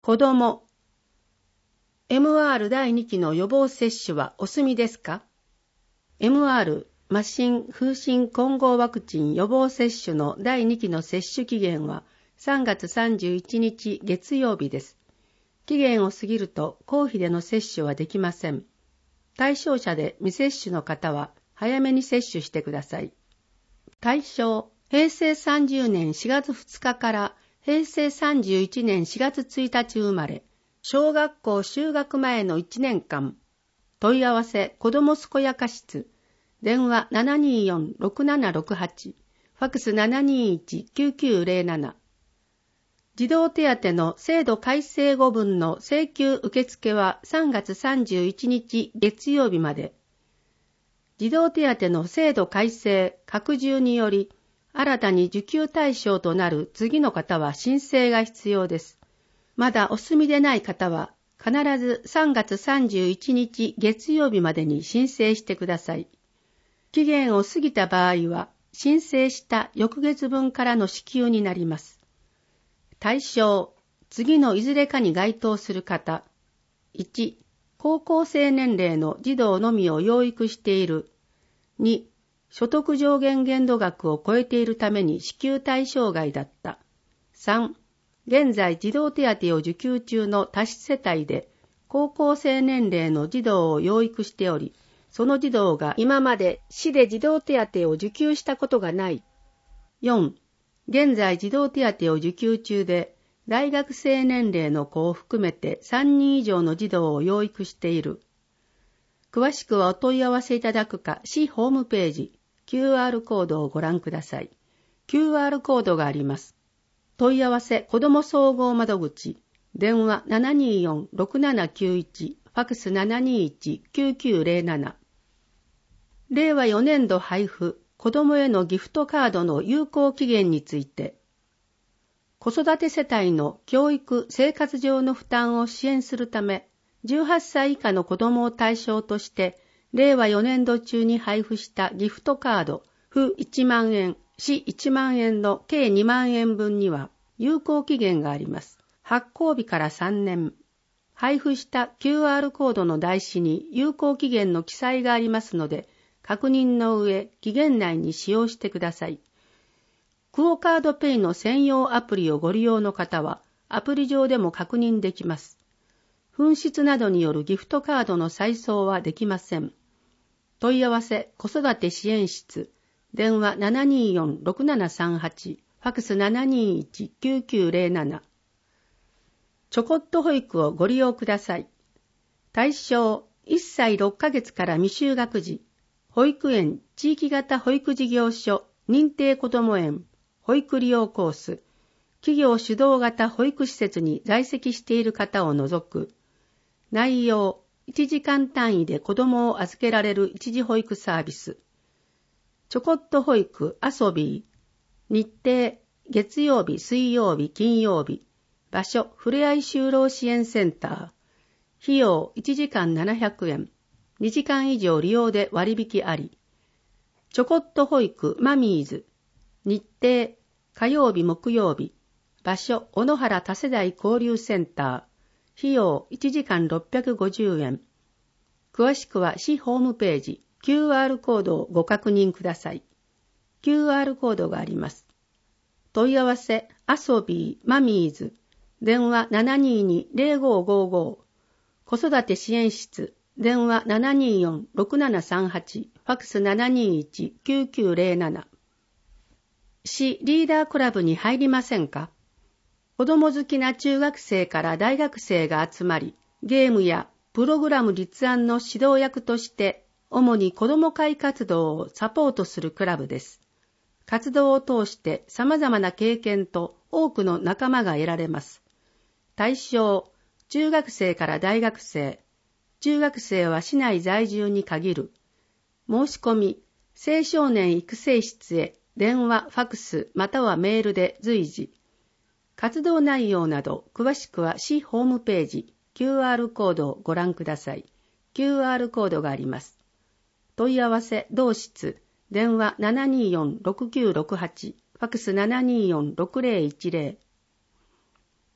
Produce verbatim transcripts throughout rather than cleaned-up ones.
子供。エムアール 第に期の予防接種はお済みですか？ エムアール 麻疹風疹混合ワクチン予防接種のだいに期の接種期限はさんがつさんじゅういちにち月曜日です。期限を過ぎると公費での接種はできません。対象者で未接種の方は早めに接種してください。対象、へいせいさんじゅうねんしがつふつかからへいせいさんじゅういちねんしがつついたち生まれ、小学校就学前のいちねんかん。問い合わせ子ども健やか室。電話 ななにーよん ろくななろくはち、ファックス ななにーいち きゅうきゅうゼロなな。児童手当の制度改正後分の請求受付はさんがつさんじゅういちにち月曜日まで。児童手当の制度改正拡充により、新たに受給対象となる次の方は申請が必要です。まだお済みでない方は、必ずさんがつさんじゅういちにち月曜日までに申請してください。期限を過ぎた場合は、申請した翌月分からの支給になります。対象、次のいずれかに該当する方。いち、高校生年齢の児童のみを養育している。に、所得上限限度額を超えているために支給対象外だった。さん、現在児童手当を受給中の多子世帯で高校生年齢の児童を養育しており、その児童が今まで市で児童手当を受給したことがない。よん、現在児童手当を受給中で大学生年齢の子を含めてさんにん以上の児童を養育している。詳しくはお問い合わせいただくか市ホームページ、キューアール コードをご覧ください。キューアール コードがあります。問い合わせ子ども総合窓口、電話 ななにーよん ろくななきゅういち、ファックス ななにーいち きゅうきゅうゼロなな。れいわよねんど配布、子どもへのギフトカードの有効期限について、子育て世帯の教育・生活上の負担を支援するため、じゅうはっさい以下の子どもを対象として、れいわよねんど中に配布したギフトカード、府いちまんえん、市いちまんえんの計にまんえんぶんには有効期限があります。発行日からさんねん。配布した キューアール コードの台紙に有効期限の記載がありますので、確認の上、期限内に使用してください。クオカードペイの専用アプリをご利用の方は、アプリ上でも確認できます。紛失などによるギフトカードの再送はできません。問い合わせ子育て支援室、電話 ななにーよん ろくななさんはち、ファックス ななにーいち きゅうきゅうゼロなな。ちょこっと保育をご利用ください。対象、いっさいろっかげつから未就学児、保育園地域型保育事業所、認定こども園、保育利用コース、企業主導型保育施設に在籍している方を除く、内容、いちじかん単位で子どもを預けられる一時保育サービス、ちょこっと保育遊び、日程、月曜日、水曜日、金曜日、場所、ふれあい就労支援センター、費用いちじかんななひゃくえん、にじかん以上利用で割引あり、ちょこっと保育マミーズ、日程、火曜日、木曜日、場所、小野原多世代交流センター、費用いちじかんろっぴゃくごじゅうえん。詳しくは市ホームページ、キューアール コードをご確認ください。キューアール コードがあります。問い合わせ、あそびー、マミーズ、電話 ななにーに ゼロごーごーごー、子育て支援室、電話 ななにーよん ろくななさんはち、ファックス ななにーいち きゅうきゅうゼロなな。市リーダークラブに入りませんか？子供好きな中学生から大学生が集まり、ゲームやプログラム立案の指導役として、主に子ども会活動をサポートするクラブです。活動を通して様々な経験と多くの仲間が得られます。対象、中学生から大学生、中学生は市内在住に限る。申し込み、青少年育成室へ電話、ファクスまたはメールで随時。活動内容など詳しくは市ホームページ、キューアール コードをご覧ください。キューアール コードがあります。問い合わせ同室、電話 ななにーよん ろくきゅうろくはち、ファクス ななにーよん ろくゼロいちゼロ。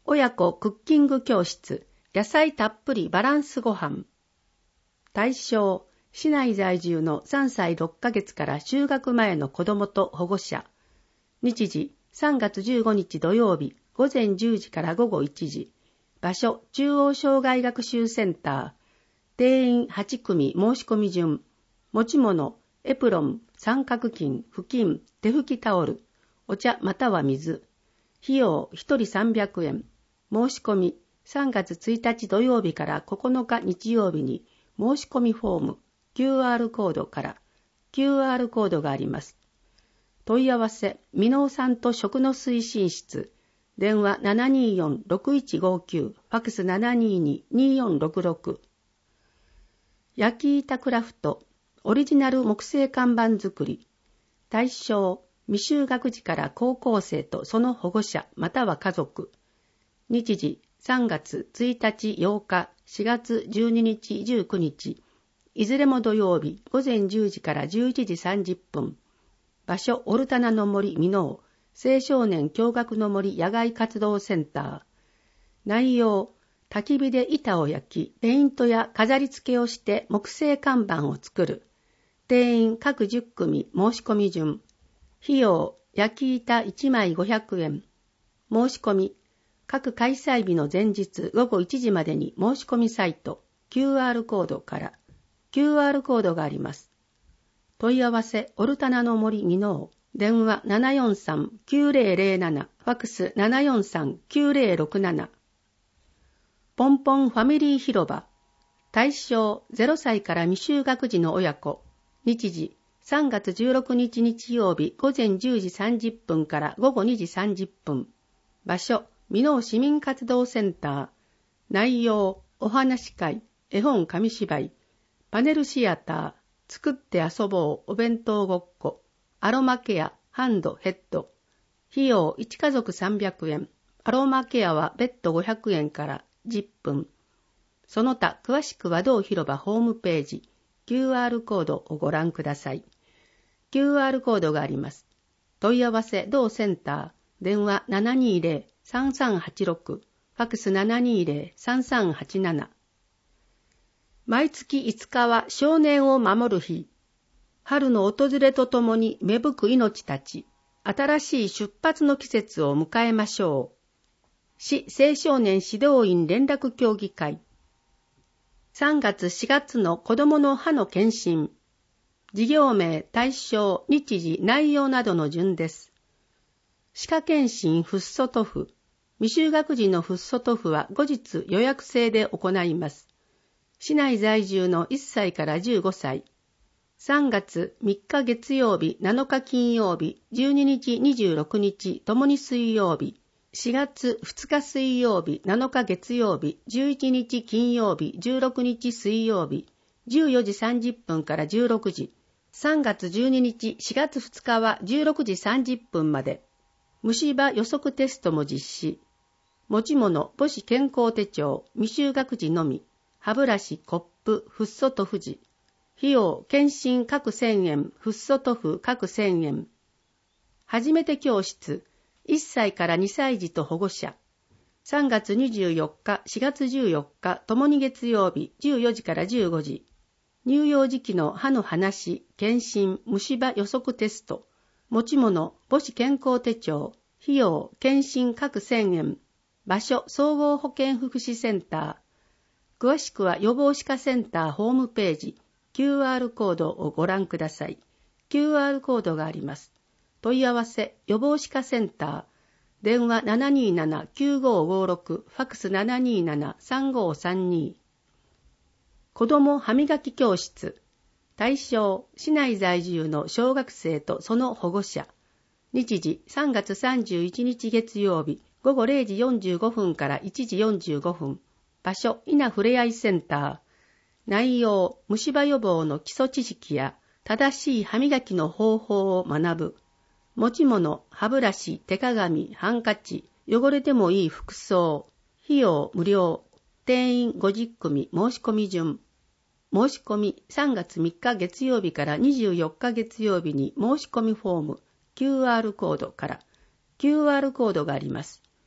親子クッキング教室、野菜たっぷりバランスご飯。対象、市内在住のさんさいろっかげつから就学前の子どもと保護者。日時、さんがつじゅうごにち土曜日、ごぜんじゅうじからごごいちじ。場所、中央障害学習センター。定員はちくみ申し込み順。持ち物、エプロン、三角巾、布巾、手拭きタオル、お茶または水。費用ひとりさんびゃくえん。申し込み、さんがつついたち土曜日からここのか日曜日に申し込みフォーム、キューアール コードから キューアール コードがあります。問い合わせ、みのうさんと食の推進室、電話 ななにーよんろくいちごきゅう、ファックス ななにーにーにーよんろくろく。焼き板クラフト、オリジナル木製看板作り。対象、未就学児から高校生とその保護者または家族。日時、さんがつついたちようか、しがつじゅうににちじゅうくにち。いずれも土曜日、ごぜんじゅうじからじゅういちじさんじゅっぷん。場所、オルタナの森箕面、青少年共学の森野外活動センター。内容、焚き火で板を焼き、ペイントや飾り付けをして木製看板を作る。定員各じゅっくみ申し込み順。費用、焼き板いちまいごひゃくえん。申し込み、各開催日の前日ごごいちじまでに申し込みサイト、キューアール コードから、キューアール コードがあります。問い合わせ、オルタナの森箕面、電話 ななよんさんきゅうぜろぜろなな、ファックス ななよんさんきゅうぜろろくなな。ポンポンファミリー広場。対象ゼロさいから未就学児の親子。日時さんがつじゅうろくにち日曜日ごぜんじゅうじさんじゅっぷんからごごにじさんじゅっぷん。場所箕面市民活動センター。内容お話し会、絵本紙芝居、パネルシアター、作って遊ぼうお弁当ごっこ、アロマケア、ハンド、ヘッド。費用いちかぞくさんびゃくえん。アロマケアは別途ごひゃくえんからじゅっぷん。その他詳しくは同広場ホームページ、キューアール コードをご覧ください。キューアール コードがあります。問い合わせ同センター、電話 ななにーぜろさんさんはちろく、ファックス ななにーぜろさんさんはちなな。毎月いつかは少年を守る日。春の訪れとともに芽吹く命たち、新しい出発の季節を迎えましょう。市青少年指導員連絡協議会。さんがつしがつの子どもの歯の検診。事業名、対象、日時、内容などの順です。歯科検診フッ素塗布。未就学児のフッ素塗布は後日予約制で行います。市内在住のいっさいからじゅうごさい。さんがつみっか月曜日、なのか金曜日、じゅうににちにじゅうろくにちともに水曜日。しがつふつか水曜日、なのか月曜日、じゅういちにち金曜日、じゅうろくにち水曜日、じゅうよじさんじゅっぷんからじゅうろくじ。さんがつじゅうににち、しがつふつかはじゅうろくじさんじゅっぷんまで。虫歯予測テストも実施。持ち物、母子健康手帳、未就学児のみ。歯ブラシ、コップ、フッ素塗布時。費用、検診各せんえん、フッ素塗布各せんえん。初めて教室、いっさいからにさい児と保護者。さんがつにじゅうよっか、しがつじゅうよっか、ともに月曜日、じゅうよじからじゅうごじ。乳幼児期の歯の話、検診、虫歯予測テスト。持ち物、母子健康手帳。費用、検診各せんえん。場所、総合保健福祉センター。詳しくは予防歯科センターホームページ、キューアール コードをご覧ください。キューアール コードがあります。問い合わせ、予防歯科センター。電話 ななにーななきゅうごごろく、ファックス ななにーななさんごさんに。子ども歯磨き教室。対象、市内在住の小学生とその保護者。日時、さんがつさんじゅういちにち月曜日、ごごれいじよんじゅうごふんからいちじよんじゅうごふん。場所、稲ふれあいセンター。内容、虫歯予防の基礎知識や正しい歯磨きの方法を学ぶ。持ち物、歯ブラシ、手鏡、ハンカチ、汚れてもいい服装。費用無料。定員ごじゅっくみ申し込み順。申し込みさんがつみっか月曜日からにじゅうよっか月曜日に申し込みフォーム、キューアール コードから、キューアール コードがあります。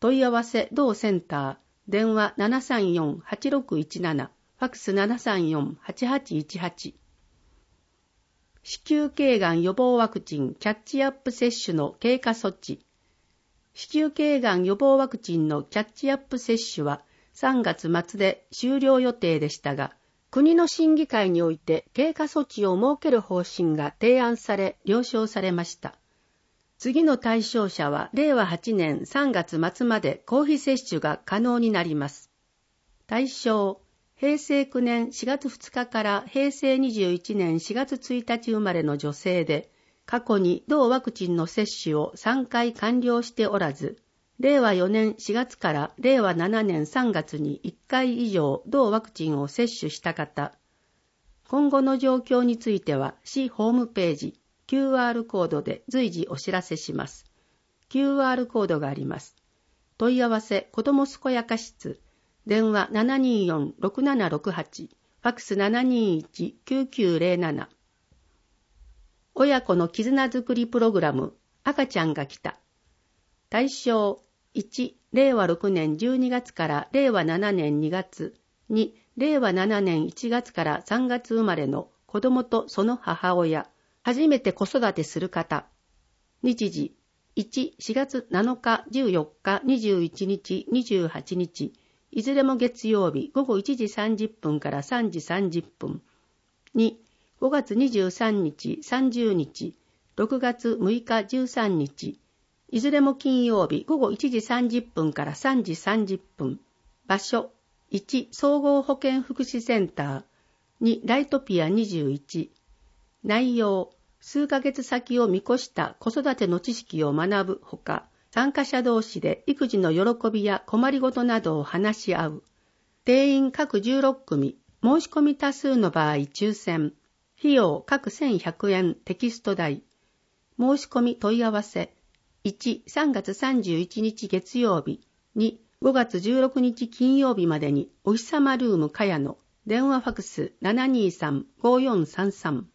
問い合わせ同センター、電話 ななさんよん はちろくいちなな、ファックス ななさんよん はちはちいちはち。子宮頸がん予防ワクチンキャッチアップ接種の経過措置。子宮頸がん予防ワクチンのキャッチアップ接種はさんがつ末で終了予定でしたが、国の審議会において経過措置を設ける方針が提案され了承されました。次の対象者はれいわはちねんさんがつ末まで公費接種が可能になります。対象、へいせいきゅうねんしがつふつかからへいせいにじゅういちねんしがつついたち生まれの女性で、過去に同ワクチンの接種をさんかい完了しておらず、れいわよねんしがつかられいわななねんさんがつにいっかい以上同ワクチンを接種した方、今後の状況については市ホームページ、キューアール コードで随時お知らせします。キューアール コードがあります。問い合わせ子ども健やか室、電話 ななにーよん ろくななろくはち、ファックス ななにーいち きゅうきゅうぜろなな。親子の絆づくりプログラム、赤ちゃんが来た。対象、いち、れいわろくねんじゅうにがつかられいわななねんにがつ、に、れいわななねんいちがつからさんがつ生まれの子供とその母親、初めて子育てする方。日時、いち、しがつなのか、じゅうよっか、にじゅういちにち、にじゅうはちにち、いずれも月曜日ごごいちじさんじゅっぷんからさんじさんじゅっぷん。に、ごがつにじゅうさんにち、さんじゅうにち、ろくがつむいかじゅうさんにち、いずれも金曜日ごごいちじさんじゅっぷんからさんじさんじゅっぷん。場所、いち、総合保健福祉センター、に、ライトピアにじゅういち。内容、数ヶ月先を見越した子育ての知識を学ぶほか、参加者同士で育児の喜びや困りごとなどを話し合う。定員各じゅうろっくみ、申し込み多数の場合抽選。費用各せんひゃくえんテキスト代。申し込み問い合わせ。いち、さんがつさんじゅういちにち月曜日。に、ごがつじゅうろくにち金曜日までにおひさまルームかやの電話ファクス ななにーさん ごよんさんさん。